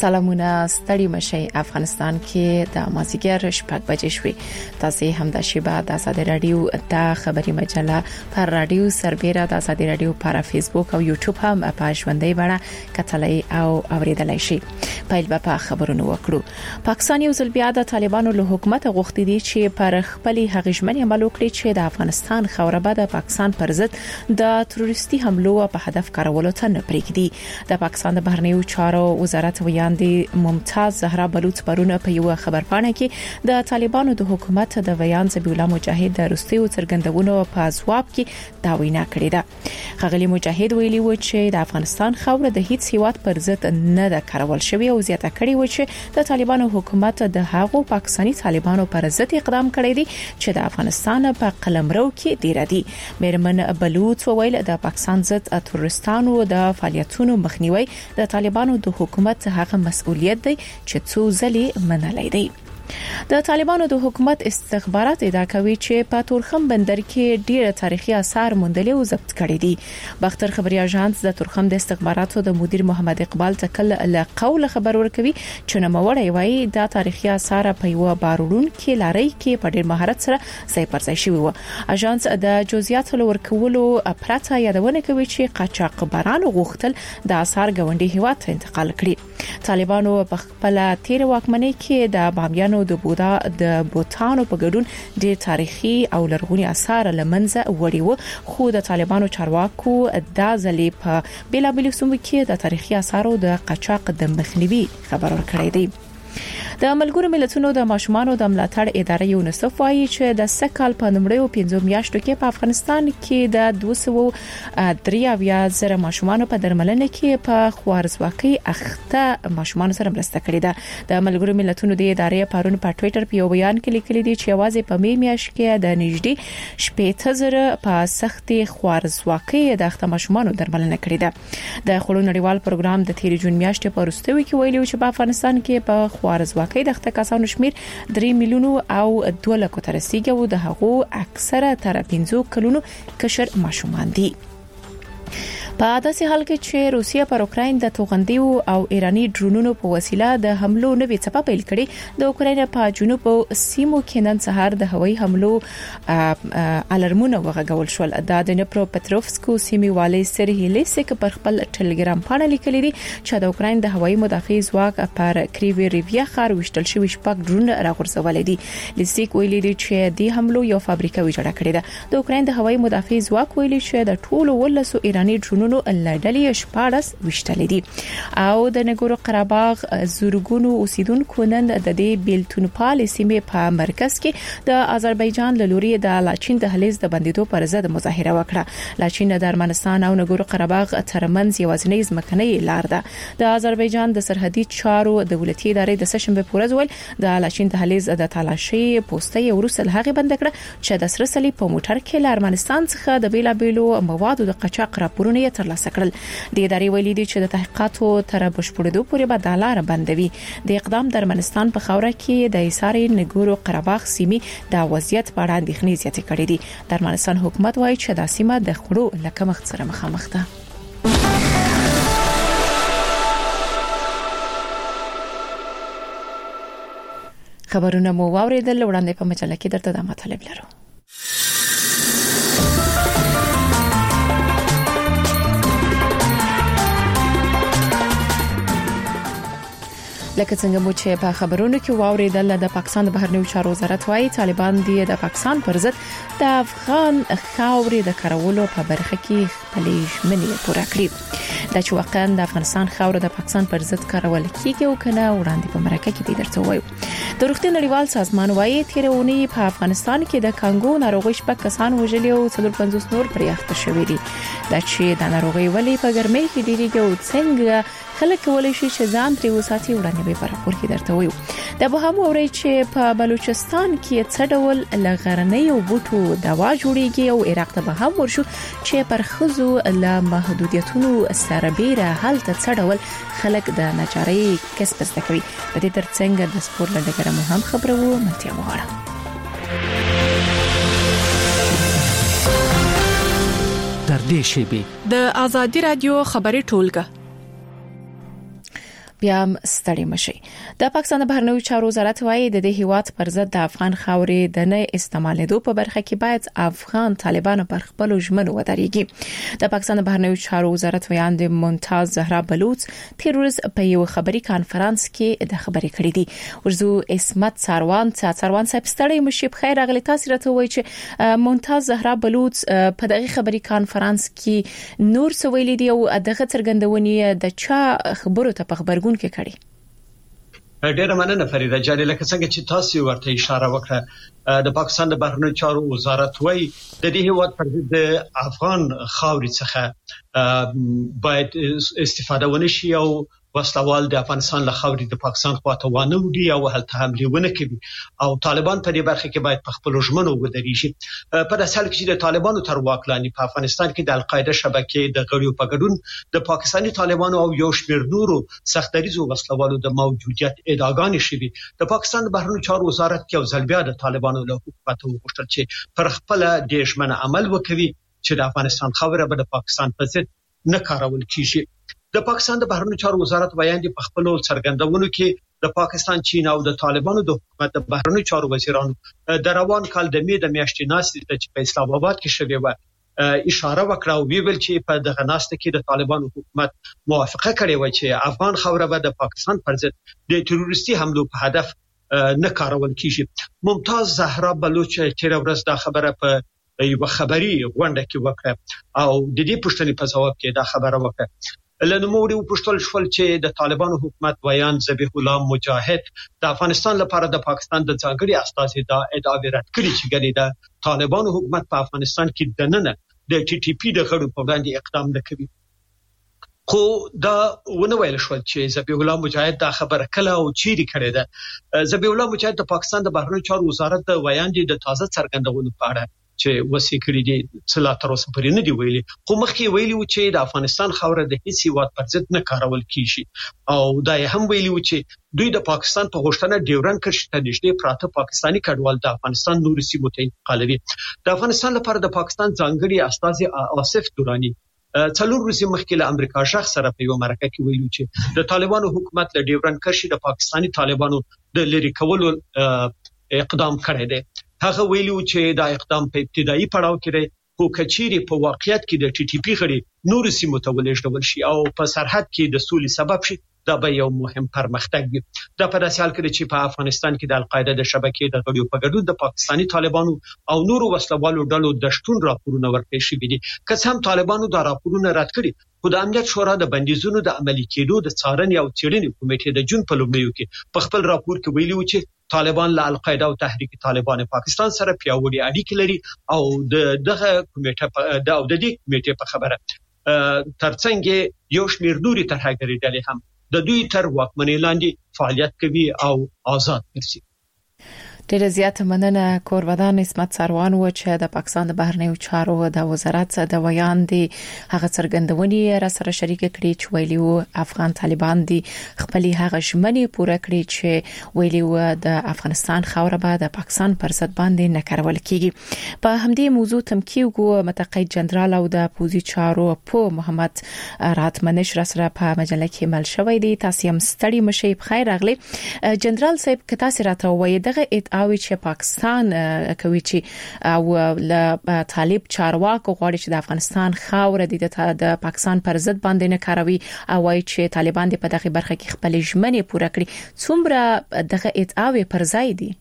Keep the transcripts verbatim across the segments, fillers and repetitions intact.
سلامونه ستړي مشي افغانستان کې د مازیګر شپږ بجې شوې تاسو هم د شیبه د آزادي رادیو د خبري مجله پر رادیو سربېره د آزادي رادیو پر فیسبوک او یوټیوب هم په ژوندۍ بڼه کتلای او اوریدلای شي. پیل به په خبرونو وکړو. پاکستان یو ځل بیا د طالبانو له حکومت غوښتي دي چې پر خپل هغیژمنې عمل وکړي چې د افغانستان خوره د پاکستان پر ضد د تروریستي حملو په هدف کارولو ته نه پرېږدي. د پاکستان د بهرنیو چارو وزارت ویاندې ممتاز زهرا بلوچ پرونه په یو خبرپاڼه کې د طالبانو د حکومت د ویان ذبیح الله مجاهد د روسیو څرګندونو په ځواب کې دا وینا کړې ده. خغلی مجاهد ویلي و چې د افغانستان خوره د هیڅ هیواد پر ضد نه ده کارول شوی او زیاته کړې و چې د طالبانو حکومت د هغو پاکستاني طالبانو پر ضد اقدام کړی دی چې د افغانستان په قلمرو کې دی ردي. میرمن بلوچ ویل د پاکستان ضد تروریستانو د فعالیتونو مخنیوي د طالبانو د حکومت هغه مسؤلیت دی چې څو ځلې منلای دی. د طالبانو د حکومت استخبارات ادعا کوي چې په تورخم بندر کې ډېر تاریخي آثار موندل او ضبط کړي دي. باختر خبري اژانس د تورخم د استخباراتو د مدیر محمد اقبال تکل له قول خبر ورکوي چې نوموړی وایي د تاریخي آثار په یو بارون کې لاري کې په ډېر مهارت سره ځای پر ځای شوی و. اژانس د جزئیاتو ورکولو پرته یادونه کوي چې قاچاقبرانو غوښتل د آثار غونډي هیواد ته انتقال کړي. طالبانو په خپل تیر واکمنۍ کې د بامیانو د بودا د بوتانو په ګډون ډېر تاریخي او لرغوني آثار لمنځه وړي وو، خو د طالبانو چارواکو د ځلې په بیلابل سیمو کې د تاریخي آثارو د قاچاق د مخنیوي خبر ورکړی دی. د ملګرو ملتونو د ماشومانو د ملاتړ ادارې یونیسف وايي چې د سکهال په نومړیو پنځو میاشتو کې په افغانستان کې د دوه سوه درې اویا زره ماشومانو په درملنه کې په خوارزواکۍ اخته ماشومانو سره مرسته کړې ده. د ملګرو ملتونو د ادارې پرون په ټوئیټر په یو بیان کې لیکلي دي چې یوازې په می میاشت کې د نږدې شپږ زره په سختي خوارزواکۍ د اخته ماشومانو درملنه کړې ده. د خړو نړیوال پروګرام د تیر جون میاشتې په وروستیو کې ویلي چې په افغانستان کې په خوارزواکۍ کې د اخته کسانو شمیر درې میلیونو او دوه لکو ته رسیدي او د هغو اکثره تر پنځو کلونو کشر ماشومان دي. په داسې حال کې چې روسیه پر اوکراین د توغندیو او ایرانی ډرونونو په وسیله د حملو نوې څپه پیل کړي. د اوکراین په جنوب او سیمو کې نن سهار د هوایي حملو الارمونه وغږول شول. د دنپرو پټروفسکو سیمې والي سرهی لیسک پر خپل ټلګرام باندې لیکلي دي چې د اوکراین د هوایي مدافع ځواک پر کریوی ریویا ښار وشتل شوی شپږ ډرون راغورځول دي. لیسک ویلي دي چې د حملو یو فابریکه ویجاړه کړې ده. د اوکراین د هوایي مدافع ځواک ویلي چې د ټولو ولسو ایرانی ډرونونو لړډلې شپاړس وشتل دي او د نګورو قرهباغ زورګونو اوسیدونکو نن د دې بیلتونپال سیمې په مرکز کې د آذربایجان له لوري د لاچین د هلیز د بندیدو پر ضد مظاهره وکړه. لاچین د ارمنستان او نګورو قرهباغ ترمنځ یوازینی ځمکنۍ لار ده. د آذربایجان د سرحدي چارو دولتي ادارې د سشنبه پورز ول د لاچین د هلیز د تالاشي پوسټي ورسل هغه بند کړه چې د سرسلي په موټر کې له ارمنستان څخه د بیلابیلو موادو د قاچاق راپورونه ترلاسه کړل. د ادارې ویلي دي چې د تحقیقاتو تر بشپړېدو پورې به د لار بندوي. د اقدام د ارمنستان په خوره کې د ایساري نګورو قرهباغ سیمې د وضعیت په اړه اندېښنې زیاتې کړې دي. د ارمنستان حکومت وایي چې د سیمه د خړو لکمخ سره مخامخ ده. خبرونه مو واوریدل. وړاندې په مجله کې درته د مطالب لرو. لکه څنګه مو چې په خبرونو کې واوریدل د پاکستان د بهرنیو چارو وزارت وايي طالبان دي د پاکستان پر ضد د افغان خاورې د کارولو په برخه کې خپلې ژمنې پوره کړې. دا چې واقعا د افغانستان خاور د پاکستان پر ضد کارول کیږي او کنه وړاندې په مرکه کې درته وایو. د روغتیا نړیوال سازمان وايي تیرونی په افغانستان کې د کانګو ناروغي شپږ کسان وژلي او څلور پنځوس نور پرې اخته شوي دي. دا چې د ناروغي ولې په ګرمۍ کې ډیریږي او څنګه خلک کولای شي چې ځان ترې وساتي وړاندې به په راپور کې درته وایو. د به هم اوري چې په بلوچستان کې څه ډول لغرنۍ او بوټو دوا جوړیږي او عراق ته به هم ورشو چې پر خزو له محدودیتونو سره بیره حالت څه ډول خلک د ناچارۍ کسب زده کوي. د دې ترڅنګ د سپورت لړګره مو هم خبرو ملتیا وغواړم. در دې شیبه د آزادی رادیو خبري ټولګه بیا ستړي مشي. د پاکستان بهرنیو چارو وزارت وايي د دې هیواد پر ضد د افغان خاورې د نه استعمالېدو په برخه کې باید افغان طالبانو پر خپل ژمنو ودرېږي. د پاکستان بهرنیو چارو وزارت ویاند ممتاز زهرا بلوچ تیروز په یو خبري کانفرنس کې د خبرې کړې دي. ورزو اسمت ساروان ساروان صاحب ستړي مشي. بخیر راغلی. تاسو راته وایي چې ممتاز زهرا بلوچ په دغه خبري کانفرنس کې نور څه ویلي دي او دغه څرګندونې د چا خبرو ته په خبرګون کې کړي؟ ډیره مننه فریده جانې. لکه څنګه چې تاسو ورته اشاره وکړه، د پاکستان د بهرنیو چارو وزارت وايي د دې هیواد پر ضد د افغان خاورې څخه باید استفاده ونشي او وسلوال د افغانستان له خاورې د پاکستان خواته وانه وړي او هلته حمله ونه کوي او طالبان په دې برخه کې باید په خپل ژمنو ودرېږي. په داسې حال کې چې د طالبانو تر واک لاندې په افغانستان کې د القاعده شبکې د غړیو په ګډون د پاکستاني طالبانو او یو شمېر نورو سختدریزو وسلوالو د موجودیت ادعاګانې شوې. د پاکستان د بهرنیو چارو وزارت یو ځل بیا د طالبانو له حکومت وغوښتل چې پر خپل د ژمنه عمل وکړي چې د افغانستان خاوره به د پاکستان په ضد نه کارول کیږي. د پاکستان د بهرنیو چارو وزارت ویاندي په خپل څرګندونو کې د پاکستان، چین او د طالبانو د حکومت د بهرنیو چارو وزیرانو د روان کال د می د میاشتې ناستې چې په اسلام آباد کې شوې و اشاره وکړه او ویل چې په دغه ناسته کې د طالبانو حکومت موافقه کړې و چې افغان خاوره به د پاکستان پر ضد د تروریستي حملو په هدف نه کارول کیږي. ممتاز زهرا بلوچ تیر ورځ دا خبره په یو خبري غونډه کې وکړه او د دې پوښتنې په ځواب کې دا خبره وکړه. لنموړي پوښتل شول چې د طالبانو حکومت ویان ذبیح الله مجاهد د افغانستان لپاره د پاکستان د ځانګړي استازي دا ادعا رد کړې چې ګنې د طالبانو حکومت په افغانستان کې دننه د ټي ټي پی د غړو په وړاندې اقدام نه کوي. خو دا ونه ویل شول چې ذبیح الله مجاهد دا خبره کله او چیرې کړې ده. ذبیح الله مجاهد د پاکستان د بهرنیو چارو وزارت د ویاندي د تازه څرګندونو په اړه چې وسی کړی دي څه لا تر اوسه پرې نه دی ویلي، خو مخکې ویلي و چې د افغانستان خاوره د هیڅ هیواد پر ضد نه کارول کیږي او دا هم ویلي و چې دوی د پاکستان په غوښتنه ډیورن کرښې ته نږدې پراته پاکستاني کډوال د افغانستان نورو سیمو ته انتقالوي. د افغانستان لپاره د پاکستان ځانګړي استازي آصف دوراني څلور ورځې مخکې له امریکا شخص سره په یو مرکه کې ویلو چې د طالبانو حکومت له ډیورن کرښې د پاکستاني طالبانو د لری کولو اقدام کړی دی. هغه ویلو چې دا اقدام په ابتدایي پړاو کې دی، خو کچيري په واقعیت کې د ټي ټي پی غړي نور سیمو ته ولېږدول شي او په سرحد کې د سولې سبب شي، دا به یو مهم پرمختګ وي. دا په داسې حال کې چې په افغانستان کې د القاعده د شبکې د غړیو په ګډون د پاکستاني طالبانو او نورو وسلوالو ډلو د شتون راپورونه ورکړي شوي دي. که هم طالبانو دا راپورونه رد کړي، خو د امنیت شورا د بندیزونو د عملي کېدو د څارنې او څېړنې کمیټې د جون په لومړیو کې په خپل راپور کې ویلي و چې طالبان له القاعده او تحریک طالبان پاکستان سره پیاوړي اړیکې لري او د دغه کمیټه د او د دې کمیټې په خبره ترڅنګ یو شمېر نوري ترهګري ډلې هم د دوی تر واکمنۍ لاندې فعالیت کوي او آزاد ګرځي. ډېر زیات مننه کورودان اسمت ساروان و چې د پاکستان د بهرنیو چارو د وزارت د ویاندې هغه څرګندونې را سره شریک کړي چې ویلي وو افغان طالبان دي خپل هغه ژمنې پوره کړي چې ویلي وو د افغانستان خاوره به د پاکستان پر ضد باندې نه کارول کیږي. په همدې موضوع تمکیو متقاعد جنرال او د پوزي چارو په محمد راتمنش را سره په مجله کې مل شوی دی. تاسو هم ستړي مشي. بخیر راغلی جنرال صاحب. که تاسو راته وایي دغه او چې پاکستان کوي چې او له طالب چارواکو غواړي چې د افغانستان خاوره د پاکستان پر ضد باندې نه کاروي او وايي چې طالبان د په دغه برخه کې خپل ژمنې پوره کړي، څومره دغه ادعاوې پر ځای دي؟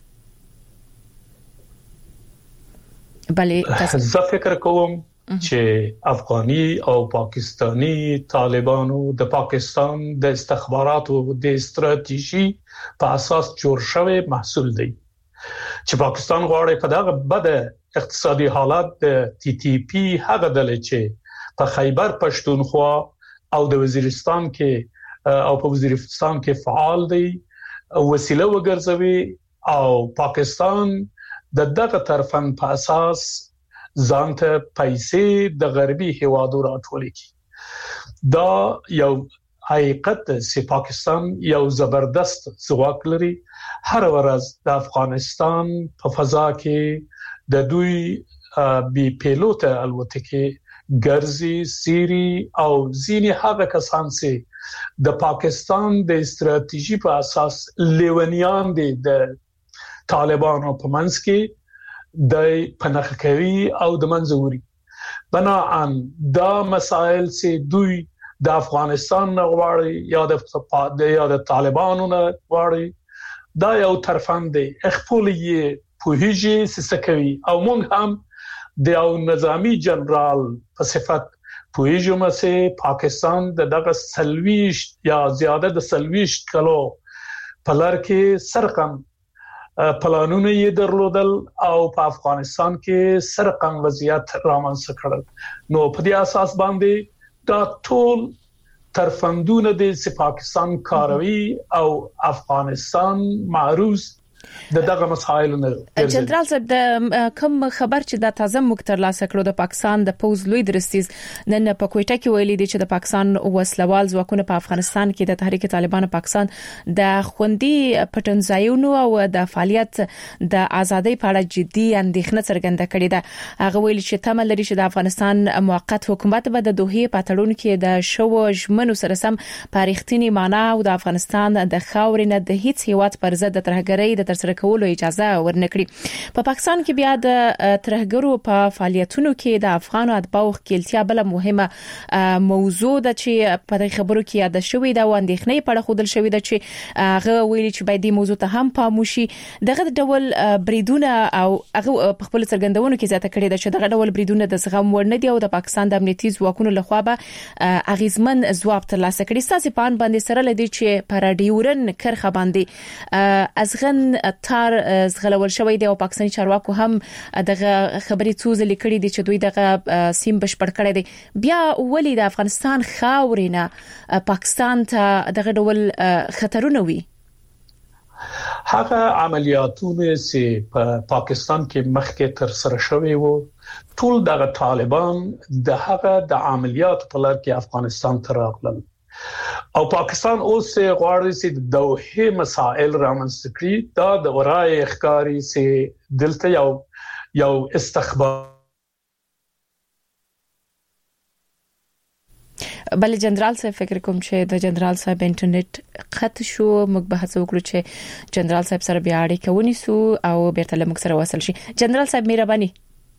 بلې زه فکر کوم چې افغاني او پاکستانی طالبانو د پاکستان د استخباراتو د استراتیژي په اساس جوړ شوی محصول دی چې پاکستان غواړي په دغه بد اقتصادي حالت د ټي ټي پی هغه ډلې چې په خیبر پښتونخوا او د وزیرستان کې او په وزیرستان کې فعال دی وسیله وګرځوي او پاکستان د دغه طرفن په اساس ځانته پیسې د غربي هیوادو راټولې کی. دا یو حقیقت چې پاکستان یو زبردست ځواک لري. هر ورځ د افغانستان په فضا کې د دوی بي پیلوټ الوتکې ګرځي سيري او ځینې هغه کسان چې د پاکستان د استراتیژي په اساس لیونیان دي د طالبانو په منځ کې د پنځکوي او د منځوري بناءً دا مسائل چې دوی د افغانستان نه غواړي یا د یا د طالبانو نه غواړي دا یو طرفان دي خپل یې په هیڅ سسکوي او موږ هم د یو نظامی جنرال په صفت پویجو مسه پاکستان د دغه سلويش یا زیاده د سلويش کلو پلار کې سرقم پلانونه یې درلودل او په افغانستان کې سرقم وضعیت رامنځته کړل نو په دې اساس باندې دا ټول ترفندونه د پاکستان کاروي او افغانستان معروض د دغه مسایل نه جنرال صاحب د کوم خبر چې د تازه مکتر لاس کړو د پاکستان د پوز لوی درستیز نن په کوټه کې ویلي دي چې د پاکستان وسلوال ځواکونه په افغانستان کې د تحریک طالبان پاکستان د خوندي پټنځایونو او د فعالیت د ازادۍ په اړه جدي اندېښنه څرګنده کړې ده هغه ویلي چې تمه لري چې د افغانستان موقت حکومت به د دوحې په تړون کې د شو ژمنو سره سم پاریختنی معنا او د افغانستان د خاورې نه د هیڅ هیواد پر ضد ترهګرۍ د ترسره کولو اجازه ورنکړي په پاکستان کې بیا د ترهګرو په فعالیتونو کې د افغان اتباعو خپلتیا بل مهمه موضوع ده چې په دې خبرو کې یاد شوې ده او اندېښنې په اړه خودل شوې ده چې هغه ویلي چې باید د موضوع ته هم پام وشي دغه ډول بریدونه او هغه په خپل څرګندونو کې زیاته کړې ده چې دغه ډول بریدونه د زغم وړ نه دي او د پاکستان د امنیتي ځواکونو لخوا به اغیزمن ځواب ترلاسه کړي ستاسو په ان باندې سره لدی چې پر ډیورن کرخه باندې ازغن تار زغلول شوی دی او پاکستاني چارواکو هم دغه خبري څوز لیکړي دي چې دوی دغه سیم بشپړ کړی دي بیا ولې د افغانستان خاورینه پاکستان ته دغه ډول خطرونه وي هغه عملیاتونه چې په پاکستان کې مخکې تر سره شوی وو ټول دغه طالبان د هغه د عملیات په لار کې افغانستان ته راغلل او پاکستان اوس غواړي چې د دوحې مسائل رامنځته کړي دا د ورای ښکاری چې دلته یو یو استخبار بل جنرال صاحب فکر کوم چې د جنرال صاحب انټرنیټ خط شو موږ به هڅه وکړو چې جنرال صاحب سره بیا اړیکه ونیسو او بیرته موږ سره وصل شي جنرال صاحب مهرباني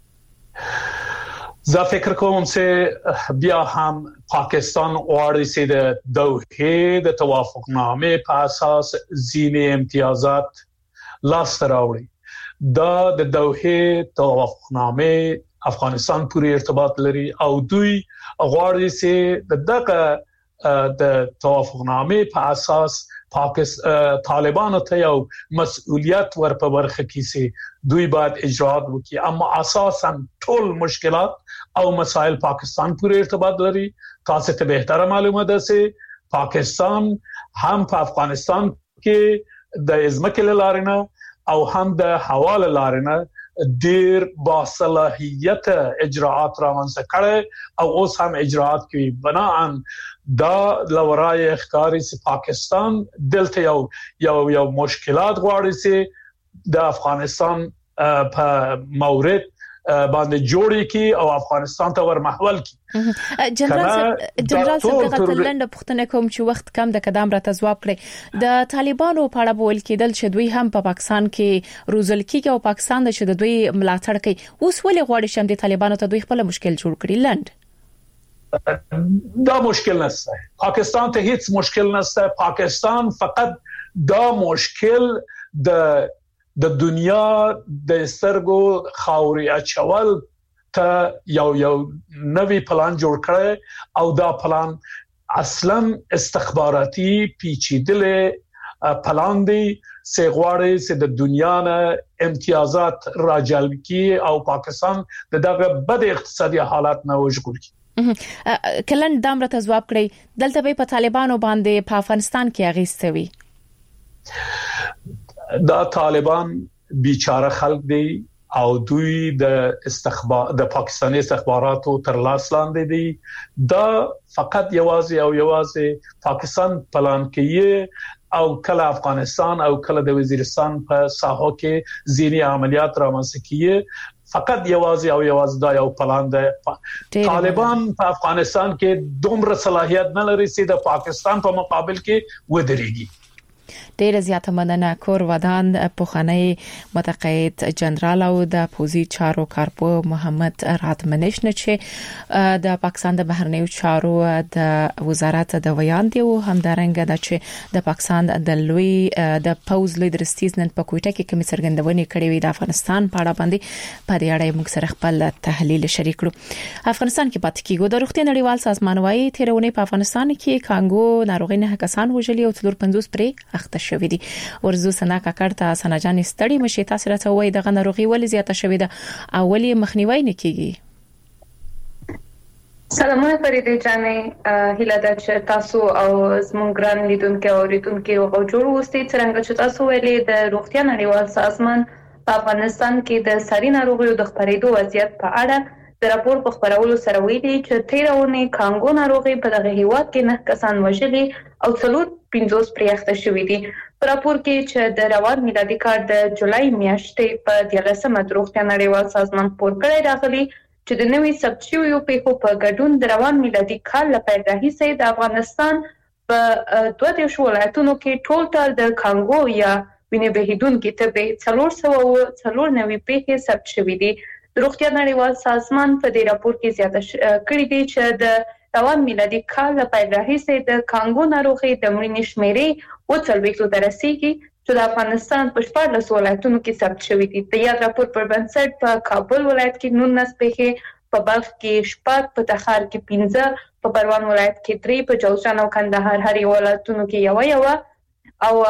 زه فکر کوم چې بیا هم پاکستان غواړي چې د دوحې د توافقنامې په اساس ځینې امتیازات لاسته راوړي دا د دوحې توافقنامې افغانستان پورې ارتباط لري او دوی غواړي چې دغه د توافقنامې په اساس پاکستان طالبانو ته یو مسؤلیت ورپه ورخه کیسي دوی باید اجرات وکړي اما اساسا ټول مشکلات او مسائل پاکستان پورې ارتباط لري تاسو ته به معلومه ده چې پاکستان هم په افغانستان کې د ازمکه لارنه او هم د حواله لارنه ډیر باصلاحیت اجراءات رامنځته کړي او اوس هم اجراءات کوي بناءً دا لورای ښکاری چې پاکستان دلته یو یو یو مشکلات غواړي چې د افغانستان په مورد باندې جوړی کی او افغانستان ته ورمحول کی جنرال جنرال صاحب د لنډه پښتنه کوم چې وخت کم د قدم را تزواب کړي د طالبانو په اړه بول کېدل چې دوی هم په پاکستان کې روزل کیږي او پاکستان د چې دوی ملاتړ کوي اوس ولې غواړي چې د طالبانو ته دوی خپل مشکل جوړ کړي لند دا مشکل نشته پاکستان ته هیڅ مشکل نشته پاکستان فقط دا مشکل د د دنیا د سترګو خاوري اچول ته یو یو نوی پلان جوړ کړي او دا پلان اصلا استخباراتي پیچیدل پلان دی چې غواړي چې د دنیا نه امتیازات راجلب کړي او پاکستان دغه بد اقتصادي حالات نه وژغوري کلن دام را تزواب کړی دلته به په طالبانو باندې په افغانستان کې اغیستوي دا طالبان بیچاره خلک دي او دوی د استخبار د پاکستاني استخباراتو تر لاس لاندې دي دا فقط یوازې او یوازې پاکستان پلان کوي او کله افغانستان او کله د وزیرستان په ساحو کې ځینی عملیات رامنځته کوي فقط یوازې او یوازې دا یو پلان دی. طالبان په افغانستان کې دومره صلاحیت نه لري چې د پاکستان په مقابل کې ودرېږي. ډېر زیاته مننه. کور ودان پوخنۍ متقاعد جنرال او د پوزي چارو کارپو محمد راتمنش نه چې د پاکستان د بهرنیو چارو د وزارت د ویان دی او همدارنګه د چې د پاکستان د لوی د پوز لوی درستیز نن په کوټه کې کوم څرګندونې کړې وي د افغانستان په اړه باندې په دې اړه موږ سره خپل تحلیل شریک کړو. افغانستان کې پاتې کیږي د روغتیا نړیوال سازمان وايي تیرونه په افغانستان کې کانګو ناروغي نه کسان وژلي او څلور پنځوس پرې اخته شوې دي. ورزو سنا کاکړه سنجان ستړي مشي تاسو راته وای د غنروغي ولې زیاته شوې ده او ولې مخنیوي نه کیږي؟ سلامونه فريده جانې هیله ده چې تاسو او زموږ ګران لیدونکو او ریتونکو او جوړ اوسئ څنګه چې تاسو ویلي د روغتیا نړیوال سازمان په افغانستان کې د ساري ناروغیو د خپرېدو وضعیت په اړه د راپور په خبرولو سره ویلي چې تیرونه کانګو ناروغي په دغه هیواد کې نه کسان وژلي او څلور پنځوس پرې اخته شوې دي. په راپور کې چې د روان میلادي کال د جولای میاشتې په دیارلسمه د روغتیا نړیوال سازمان خبر کړی راغلی چې د نوې ثبت شویو پیښو په ګډون د روان میلادي کال لپاره راهیسې د افغانستان په دوه دیرش ولایتونو کې ټول د کانګو یا وینې بهیدونکو تبه څلور سوه او څلور نوي پیښې ثبت شوې دي. د روغتیا نړیوال سازمان په دې راپور کې زیاته کړی دی چې د روان میلادي کال لپاره راهیسې د کانګو ناروغي د مړینې شمیرې او څلوېښتو ته رسیدي چې د افغانستان په شپاړلسو ولایتونو کې ثبت شوې دي. د یاد راپور پر بنسټ په کابل ولایت کې نولس پیښې، په بلخ کې شپږ، په تخار کې پنځه، په پروان ولایت کې درې، په جوزجان او کندهار هر یو ولایتونو کې یو یو او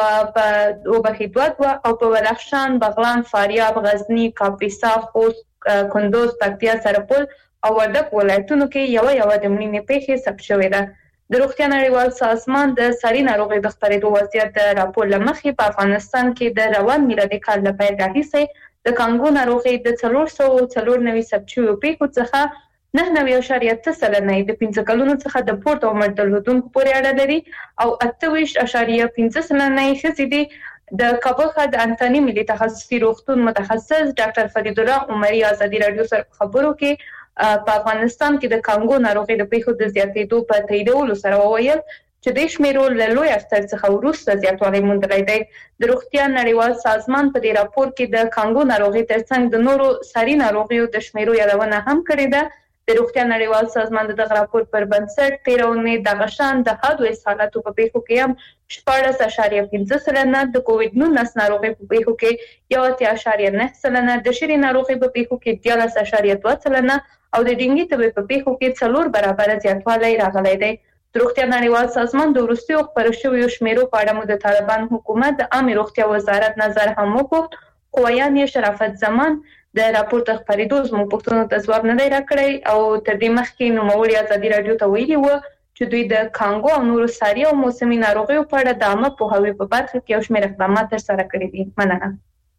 په وبخي دوه دوه او په بدخشان، بغلان، فاریاب، غزنی، کاپیسا، خوست، کندوز، پکتیا، سرپل او وردګ ولایتونو کې یو یو د مړینې پیښې ثبت شوې ده. د روغتیا نړیوال سازمان د ساري ناروغي د خپرېدو وضعیت د راپور لمخې په افغانستان کې د روان میلادي کال لپاره راهیسې د کانګو ناروغي د څلور سوه او څلور نوي ثبت شویو پیښو څخه نه نوي اعشاریه اته سلنه د پنځه کلونو څخه د پورته عمر درلودونکو پورې اړه لري او اته ویشت اعشاریه پنځه سلنه ښځې دي. د کابل د انټونی ملي تخصصي روغتون متخصص ډاکټر فرید الله عمري ازادي رادیو سره خبرو کې په افغانستان کې د کانګو ناروغي د پیښو د زیاتېدو په تاییدولو سره وویل چې د شمیرو له لوی اختر څخه وروسته زیاتوالی موندلی دی. د روغتیا نړیوال سازمان په دې راپور کې د کانګو ناروغي ترڅنګ د نورو ساري ناروغیو د شمیرو یادونه هم کړې ده. د روغتیا نړیوال سازمان د دغه راپور پر بنسټ تیرونه د غشان د حد او حالاتو په پیښو کې هم شپږ اعشاریه پنځه سلنه، د کووډ نولس ناروغي په پیښو کې یو اتیا اعشاریه نه سلنه، د شری ناروغي په پیښو کې دیارلس اعشاریه دوه سلنه او د ډینګي تبه په پیښو کې څلور برابر زیاتوالی راغلی دی. د روغتیا نړیوال سازمان د وروستیو خبرو شویو شمیرو په اړه مو د طالبان حکومت د عامه روغتیا وزارت نظر هم وکړ، خو ویان شرافت زمان د راپور ته خبرېدو زموږ پوښتنو ته ځواب نه دی راکړی او تر دې مخکې نوموړي ازادي رادیو ته ویلي و چې دوی د کانګو او نورو ساري او موسمي ناروغیو په اړه د عامه پوهاوي په برخه کې یو شمېر اقدامات ترسره کړي دي. مننه.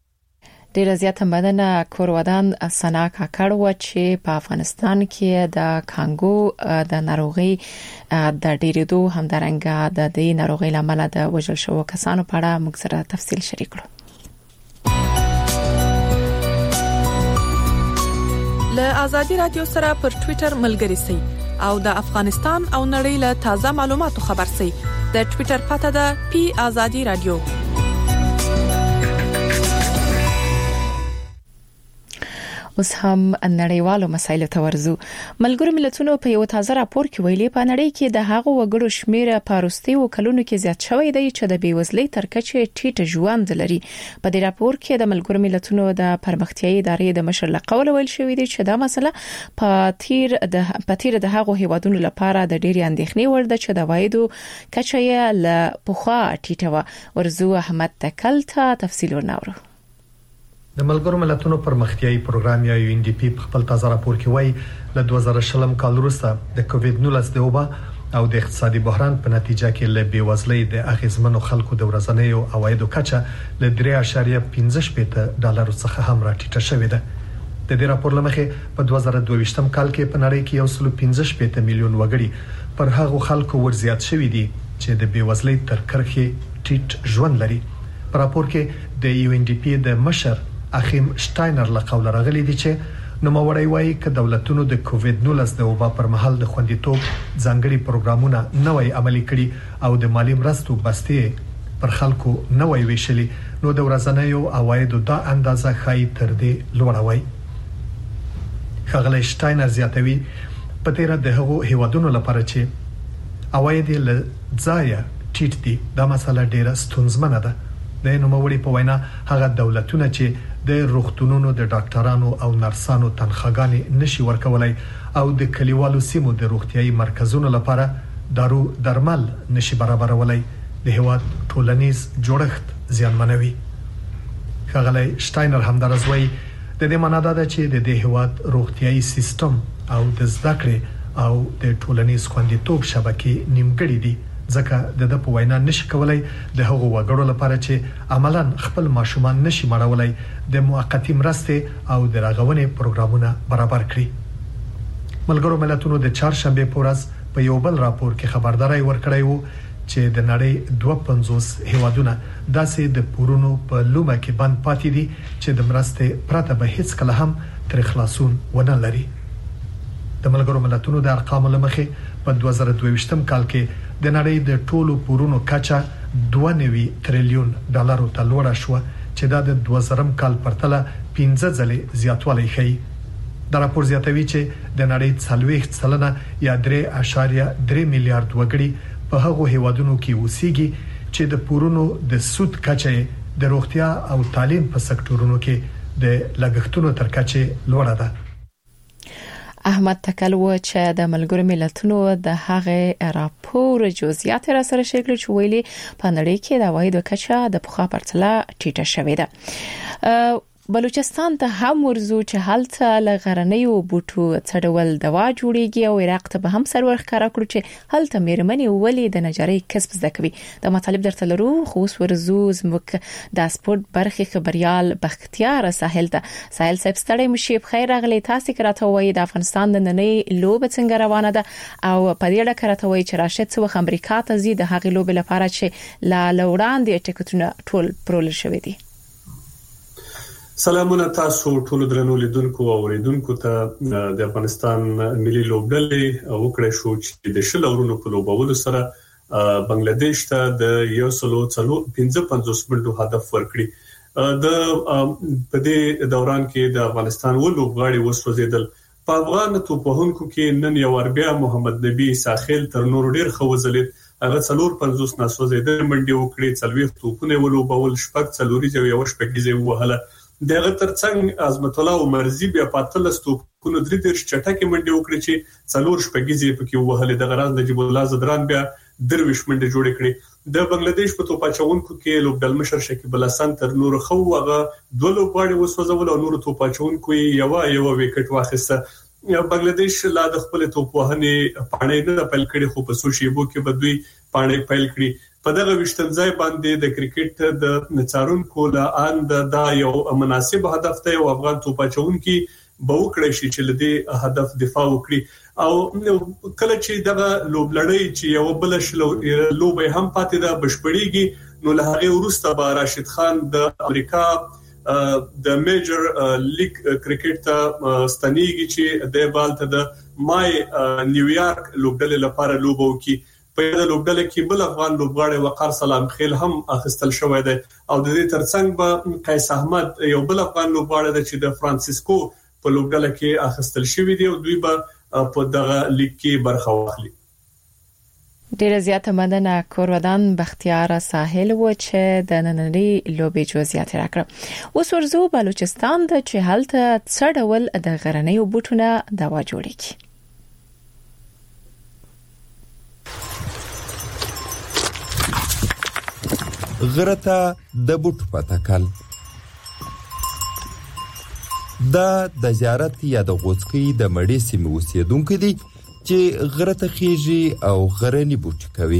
ډیره زیاته مننه. کورودان سنا کاکړ و چې په افغانستان کې د کانګو د ناروغي د ډیرېدو همدارنګه د دې ناروغي لامل د وژل شوو کسانو په اړه موږ سره تفصیل شریک کړو. له آزادي رادیو سره پر ټوئیټر ملګري سئ او د افغانستان او نړۍ له تازه معلوماتو خبر سئ. د ټوئیټر پته ده پی آزادي رادیو. اوس هم نړیوالو مسایلو ته ورزو. ملګرو ملتونو په یو تازه راپور کې ویلي په نړۍ کې د هغو وګړو شمیر په وروستیو کلونو کې زیات شوی دی چې د بیوزلۍ تر کچې ټیټه ژوند لري. په دې راپور کې د ملګرو ملتونو د پرمختیايي ادارې د مشر لقول ویل شوی دی چې دا مسله په تیر د پتیر د هغو هیوادونو لپاره د ډېری اندېښنې ور ده چې د وایدو کچې یې له پخوا ټیټه و. ورزو احمد تکل ته تفصیل ورناوړو. د ملګرو ملتونو پرمختیايي پروګرام یا یو ان ډي پی په خپل تازه راپور کې وایي له دوه زره شلم کال وروسته د کووډ نولس د وبا او د اقتصادي بحران په نتیجه کې له بیوزلۍ د اغیزمنو خلکو د ورځنیو عوایدو کچه له درې اعشاریه پنځه شپږ ډالر څخه هم راټیټه شوې ده. د دې راپور لمخې په دوه زره دوه ویشتم کال کې په نړۍ کې یو سل پنځه شپږ میلیون وګړي پر هغو خلکو ورزیات شوي دي چې د بیوزلۍ تر کرښې ټیټ ژوند لري. په راپور کې د یو ان ډي پی د مشر اخیم شټاینر له قول راغلي دي چې نو موري وايي ک دولتونو د کووډ نولس د وبا پر مهال د خوندیتوب ځانګړي پروګرامونه نوې عملي کړي او د مالی مرستو بستې پر خلکو نوې ویشلي نو د ورځنیو عوایدو دا اندازه خای تر دې لوړه وای. خغلی شټاینر زیاتوي په تیر د هغو هیوادونو لپاره چې عواید له ځای ټیټ دي دا مسله ډیره ستونزمنه ده. د نوموړي په وینا هغه دولتونه چې د روغتونونو د ډاکټرانو او نرسانو تنخواګانې نشي ورکولای او د کلیوالو سیمو د روغتيایي مرکزونو لپاره دارو درمل نشي برابرولای د هیواد ټولنیز جوړښت زیانمنوي. خغلی شټاینر هم درځوي د دې معنا ده چې د دې هیواد روغتيایي سیستم او د زدهکړې او د ټولنیز خوندیتوب شبکې نیمګړې دي ځکه د د په وینا نشي کولای د هغو وګړو لپاره چې عملاً خپل ماشومان نشي مړولای د موقتی مرستې او د راغونې پروګرامونه برابر کړي. ملګرو ملتونو د چهارشنبه په ورځ په یو بل راپور کې خبرداري ورکړی وو چې د نړۍ دوه پنځوس هیوادونه داسې د پورونو په لومه کې بند پاتې دي چې د مرستې پرته به هیڅ کله هم تر خلاصون ونه لري. د ملګرو ملتونو د ارقامو لمخې په دوه زره دوه ویشتم کال کې د نړۍ د ټولو پورونو کچه دوه نوي تریلیون ډالرو ته لوړه شو چې دا د دوه زرم کال پرتله پنځه ځلې زیاتوالی ښيي. دا راپور زیاتوي چې د نړۍ څلوېښت سلنه یا درې اعشاریه درې میلیارډ وګړي په هغو هیوادونو کې اوسېږي چې د پورونو د سود کچه د روغتیا او تعلیم په سکتورونو کې د لګښتونو تر کچه لوړه ده. احمد تکل و چې د ملګرو ملتونو د هغه راپور جزئیات را سره شریک کړي چې ویلي په نړۍ کې د عواید کچه د پخوا پرتله ټیټه شوې ده. بلوچستان ته هم ورزو چې هلته لغرنیو بوټو څډول دوا جوړیږي او عراق ته به هم سرور ښکارا کړو چې هلته میرمنې ولې د نجارۍ کسب زده کوي. د مطالب درته لرو خو ورزو زموږ د سپورت برخې خبريال بختیار ساحل ته ساحل صاحب ستړي مشي بخیر راغلی تاسو کراته وای د افغانستان د نننۍ لوب څنګه روانه ده او په دې اړه کراته وای چې راشد څو امریکا ته زی د هغې لوب لپاره چې لا لوړاندې ټیکټونه ټول پرول شوې دي. سلامونه تاسو ټول درنو لیدونکو او اوریدونکو ته د افغانستان ملي لوبډلې وکړې شو چې د شل اورونو په لوبولو سره بنگلاديش ته د یو سلو څلو پنځه پنځوس منټو هدف ورکړي. د په دې دوران کې د افغانستان ولوبغاړي وسوځیدل. په افغان توپوهونکو کې نن یو اربیا محمد نبی ساحل تر نور ډیر خوځلید. هغه څلور پنځوس ناسوځیدل منډي وکړي څلويخ توپونه ولوبول شپږ څلوري جو یو شپږیزه وهله. دغه ترڅنګ عظمت الله عمرزي بیا پاتل ستوپونو درې درش چټکه منډي وکړي چې څلور شپږیزه پکې وهله. د غراز نجیب الله زدران بیا درویش منډي جوړ کړي. د بنگلاديش په توپاچونکو کې لوبډل مشر شکیب الله حسن تر نور خو هغه دوه لوبغاړي وسوځول او نور توپاچونکو یو یو وکټ واخیسته. بنگلاديش لا د خپل توپوهنې پاڼې نه پل کړي خو په سوشيبو کې بدوي پاڼې پل کړي. په دغه وشتنځای باندې د کرکټ د نڅارونکو لا اند دا یو مناسب هدف ته او افغان توپاچونکو به وکړي شي چې لدی هدف دفاع وکړي او کله چې دغه لوبلړۍ چې یو بل شلو لوبه هم پاتې ده بشپړیږي نو له هغه وروسته به راشد خان د امریکا د میجر لیگ کرکټ ته ستنیږي چې د بالته د مای نیویارک لوبډلې لپاره لوبو کې په دې لوبډلې کې بل افغان لوبغاړي وقار سلام خیل هم اخیستل شوی دی او د دې ترڅنګ به قیس احمد یو بل افغان لوبغاړي دی چې د فرانسیسکو په لوبډله کې اخیستل شوی دی او دوی به په دغه لیګ کې برخه واخلي. ډیره زیاته مننه کورودان بختیار ساحل و چې د نننۍ لوبې جزئیات راکړه. اوس ورزو بلوچستان ته چې هلته څه ډول د غرنیو بوټونه دوا جوړیږي. غرته د بوټ پتکل دا د زیارت یا د غوڅکی د مړی سیمه اوسیدونکو دي چې غرته خيږي او غرنی بوټ کوي.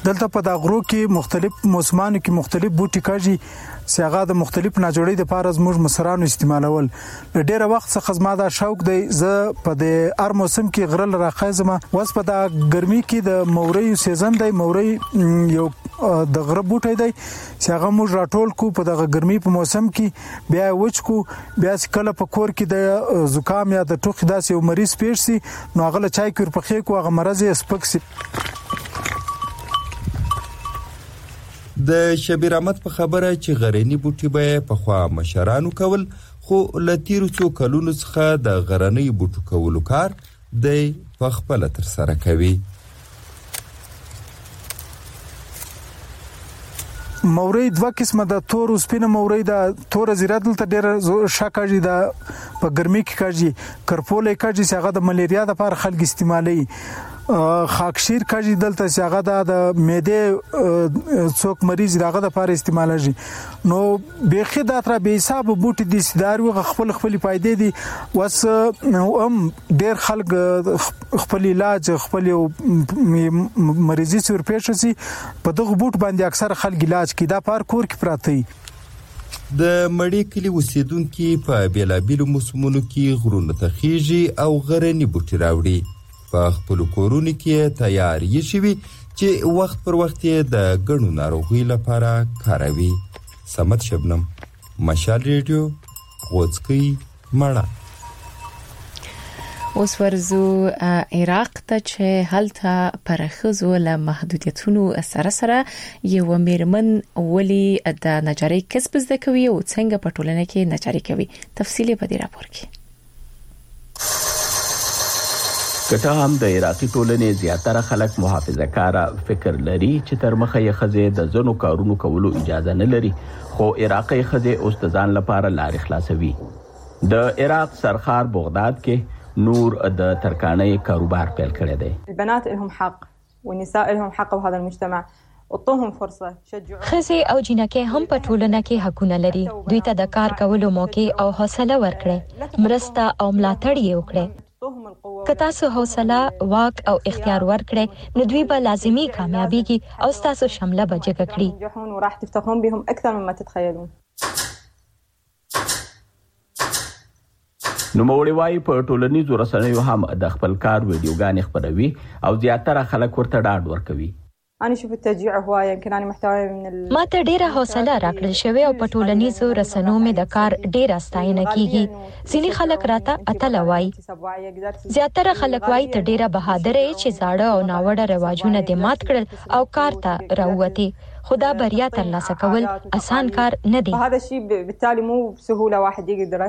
دلته په دا غرو کې مختلف موسمانو کې مختلف بوټي کاږي سیاغه د مختلف ناجوړي د پاره زموږ مصرانو استعمالول ډیره وخت څخه زما دا شوق دی زه په د هر موسم کې غرل راخایزم واس په دا ګرمي کې د موري سیزن دی موري یو د غره بوټي دی سیاغه موږ راټول کو په دغه ګرمي په موسم کې بیا وچ کو بیا کله په کور کې د زکام یا د ټوخي داسې یو مریض پیښ سي نو هغه له چای کور په خې کو هغه مرز یې سپک سي. د شبیر احمد په خبره چې غرنی بوټي به په خوا مشرانو کول خو لتیرو څو کلونو څخه د غرنی بوټو کولو کار د په خپل تر سره کوي. موري دوه قسمه د تور او سپینه موري د تور زیرات دلته ډېر شاکاږي د په ګرمي کې کاږي کرپولې کاږي چې هغه د ملیریا د لپاره خلک استعمالي خاکشیر کاږي دلته چې هغه د معده څوک مریض راغه د لپاره استعمالي نو بيخي د تر به حساب بوټي د سدار او خپل خپل فائدې دي وس هم ډېر خلک خپل علاج خپل مریضي سور پېښ شي په دغه بوټ باندې اکثر خلک علاج کی دا پار کور کې پراته د مړی کلی اوسیدونکو په بیلابیلو موسمونو کې غرونه تخیږي او غرنی بوټي راوړي په خپل کورونو کې تیار یې شوی چې وخت پر وخت یې د ګڼو ناروغي لپاره کاروي. سمت شبنم مشال ریډیو غوڅکی مړه. اوس ورزو عراق ته چې هلته پرخزو له محدودیتونو سره سره یو میرمن ولی د نجاری کسب زده کوي او څنګه په ټولنه کې نجاری کوي. تفصیلی په دې راپور کې. کته هم د عراقي ټولنې زیاتره خلک محافظه کار فکر لري چې تر مخه یې خزه د زنو کارونو کولو اجازه نه لري خو عراقي خزه اوس د ځان لپاره لارې خلاصوي. د عراق سرخار بغداد کې نور د ترکانې کاروبار پیل کړی دی. البنات لهم حق والنساء لهم حق په هذا المجتمع وطهم فرصه شجعوا خزه او جنکه هم په ټولنه کې حقونه لري دوی ته د کار کولو موقع او حوصله ورکړي مرسته او ملاتړ یې وکړي. که تاسو حوصله واک او اختیار ورکړئ نو دوی به لازمي کامیابیږي او تاسو شامله به جګه کړي وراح تفتخرون بهم اكثر مما تتخيلون. نو موري وايي په ټولنیزو رسنیو هم د خپل کار ویډیوګانې خبروي او زیاتره خلک ورته ډاډ ورکوي. انا شوف التشجيع هوايه يمكن انا محتوى من ال... ما ته ډیره حوصله راکړل شوی او په ټولنیزو رسنیو مې د کار ډیره ستاینه کیږي. ځینې خلک راته اتل وایي زیاتره خلک وایي ته ډیره بهادر یې چې زاړه او ناوړه رواجونه دې مات کړل او کار ته راووتې. خدا بریا ترلاسه کول آسان کار نه دی. هذا الشيء بالتالي مو بسهوله واحد يقدر.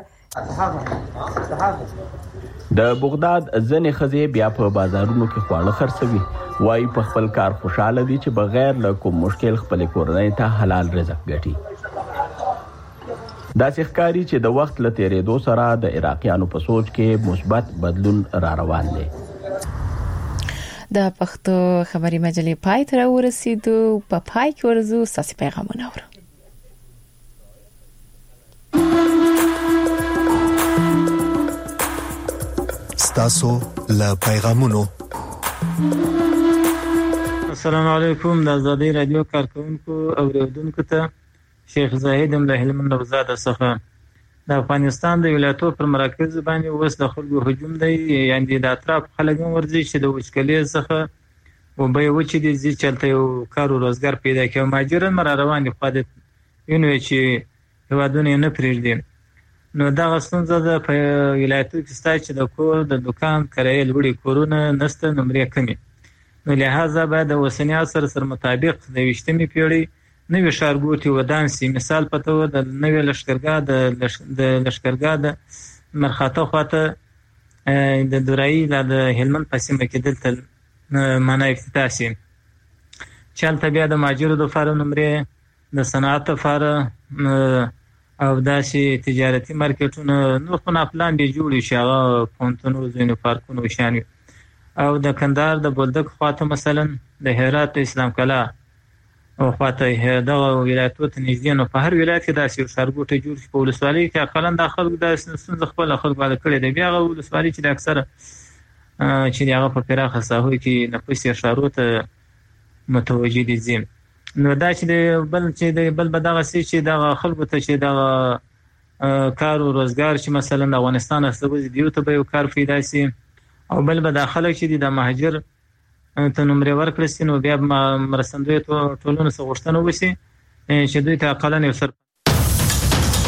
د بغداد ځنې خزې بیا په بازارونو کې خواړه خرڅوي وایي په خپل کار خوشاله دي چې بغیر له کوم مشکل خپل کورنۍ ته حلال رزق ګټي. دا ښکاري چې د وخت له تیریدو سره د عراقیانو په سوچ کې مثبت بدلون را روان دی. د پښتو خبري مجلې پای ته ورسېدو په پای کې ورزو ساسي پیغامونه اورو. تاسو له پیغامونو. السلام علیکم د آزادی رادیو کارکونکو او اوریدونکو ته شیخ زاهد له هلمند وزاده څخه د افغانستان د ولایتو پر مراکز باندې وس د خلکو هجوم دی یعنی د اطراف خلک ورزي چې د وچکلې څخه و به و چې د زی چلته یو کار او روزګار پیدا کوي ماجرن مر روان دي خو د یونو چې هوادونه نه پریږدي. نو دا غسنځه د ولایتو کې ستا چې د کور د دکان کرایه لوړې کورونه نسته نمرې کمی نو لہذا باید د اوسنی عصر سره مطابق د ویشتمې پیړۍ نوې ښارګوټي ودان سي. مثال په توګه د نوې لښکرګاه د د لښکرګاه د مرخاته خواته د دورایي د هلمند په سیمه کې دلته معنا افتتاح سي چې هلته بیا د ماجرو د لپاره نمرې د صنعت لپاره او داسې تجارتي مارکیټونه نو خو نه پلان دی جوړ شي هغه پونتونو زینو پارکونو شان او د کندهار د بولدک خواته مثلا د هرات اسلام کلا او خواته د ولایتو ته نږدې نو په هر ولایت کې داسې ښارګوټي جوړ شي په ولسوالۍ کې اقلا د خلکو د سنځ خپل خلک باندې کړي دی بیا غو ولسوالۍ چې د اکثره چې هغه په پراخه ساحو کې نفوس یې شارو ته متوجي دي زم نو دا چې بل چې د بل بدغه سي چې د خلکو ته چې د کار او روزګار چې مثلا د افغانستان استوي دیو ته به کار پیدا سي او بل به داخله چې د مهاجر ته نمبر ورکړل سي نو بیا مرستندوی ټولنه سغښتنه وسی چې دوی ته اقلن یو سر